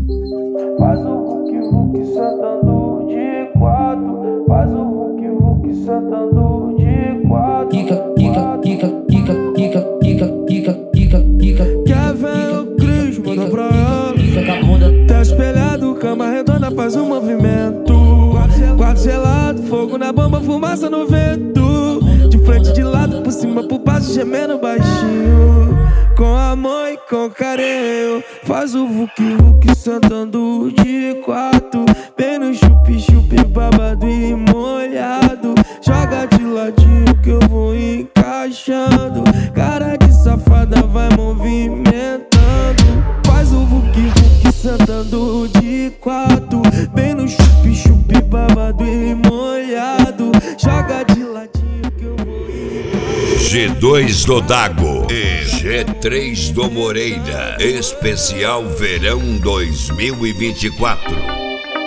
Faz o Hulk sentando de quatro. Faz o Hulk sentando de quatro. Quer ver o Cris, manda pra ela. Tá espelhado, cama redonda, faz um movimento. Quarto gelado, fogo na bomba, fumaça no vento. De frente, de lado, por cima, por baixo, gemendo baixinho. Com amor e com carinho. Faz o Hulk sentando de quatro. Bem no chup-chup, babado e molhado. Joga de ladinho que eu vou encaixando. Cara de safada vai movimentando. Faz o Hulk sentando de quatro. Bem no chup-chup, babado e molhado. Joga de ladinho que eu vou encaixando. G2 do Dago e G3 do Moreira. Especial Verão 2024.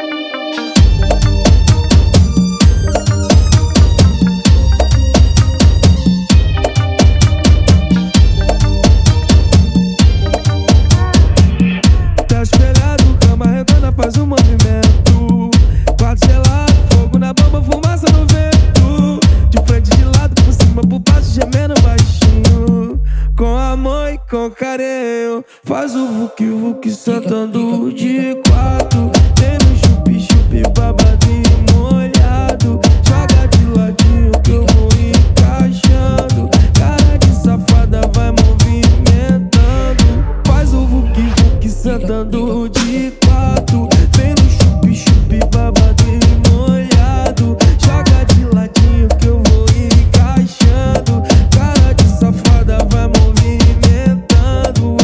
Faz um movimento, quarto gelado, fogo na bomba, fumaça no vento. De frente, de lado, por cima, por baixo, gemendo baixinho. Com amor e com carinho. Faz o Hulk sentando de quatro. Tem no chup-chup, babado e molhado. Joga de ladinho que eu vou encaixando. Cara de safada vai movimentando. Faz o Hulk sentando de quatro. Vem no chup-chup, babado e molhado. Joga de ladinho que eu vou encaixando. Cara de safada vai movimentando.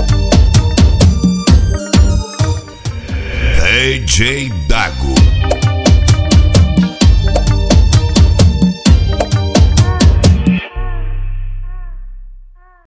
DJ Dago.